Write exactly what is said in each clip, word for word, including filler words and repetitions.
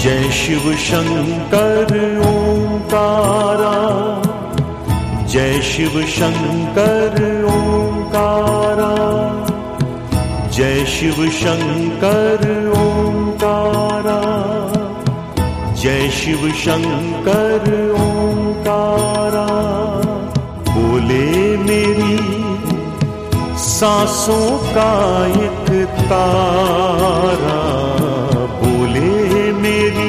जय शिव शंकर ओंकारा, जय शिव शंकर ओंकारा, जय शिव शंकर ओंकारा, जय शिव शंकर ओंकारा। बोले मेरी सांसों का एक तारा, बोले मेरी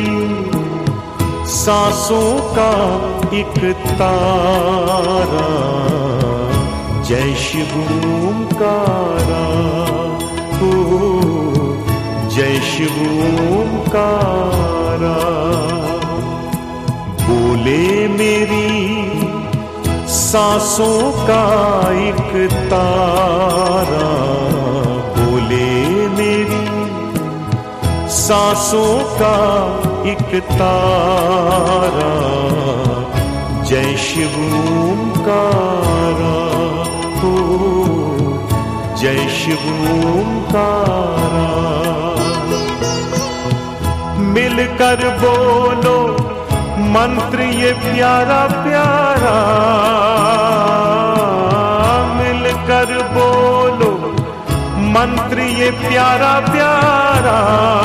सांसों का एक तारा, जय शिव ओंकारा, ओ जय शिव ओंकारा। बोले मेरी सांसों का एक तारा, बोले मेरी सांसों का एक तारा, जय शिव ओंकारा, ओ जय शिव ओंकारा। मिलकर बोलो मंत्र ये प्यारा प्यारा, मिलकर बोलो मंत्र ये प्यारा प्यारा,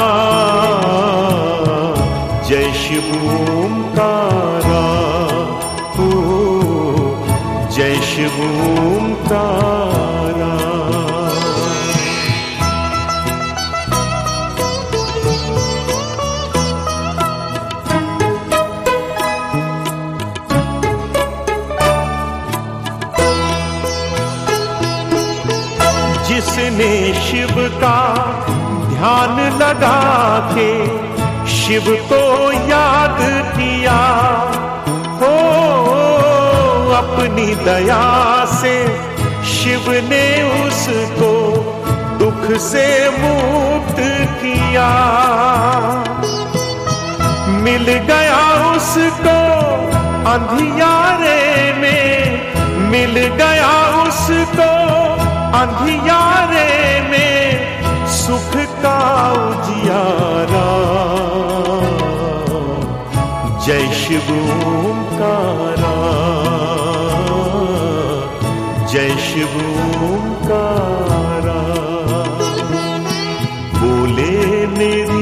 जय शिव ओंकारा, ओ जय शिव ओंकारा। जिसने शिव का ध्यान लगा के शिव को याद किया, हो अपनी दया से शिव ने उसको दुख से मुक्त किया। मिल गया उसको अंधियारे में, मिल गया उसको अंधियारे में सुख का उजियारा, जय शिव ओंकारा, जय शिव ओंकारा। बोले मेरी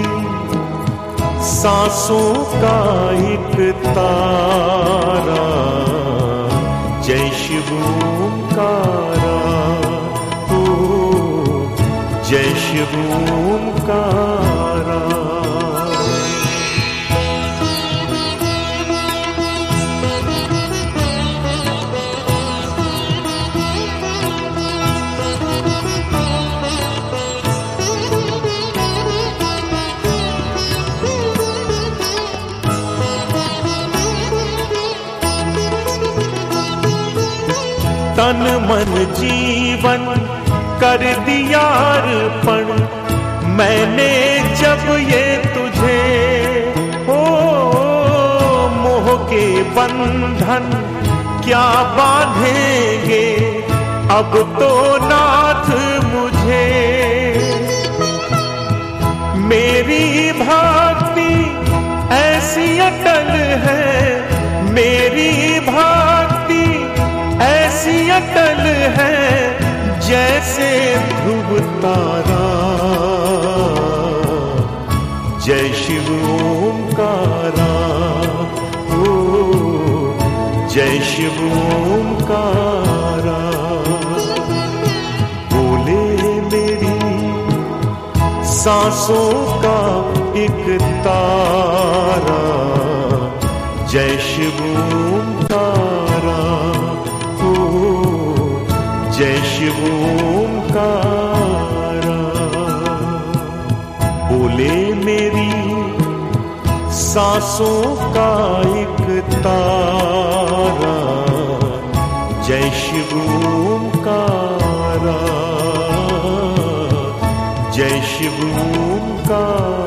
सांसों का एक तारा, जय शिव ओंकारा, जय शिव ओंकारा। तन मन जीवन कर दिया अर्पण मैंने जब ये तुझे, ओ मोह के बंधन क्या बांधेंगे अब तो नाथ मुझे। मेरी भक्ति ऐसी अटल है, मेरी भक्ति ऐसी अटल है, जैसे ध्रुव तारा, जय शिव ओंकारा, ओ जय शिव ओंकारा। बोले मेरी सांसों का एक तारा, जय शिव ओंकारा, जय शिव ओंकारा। बोले मेरी सांसों का एक तारा, जय शिव ओंकारा, जय शिव ओंकारा।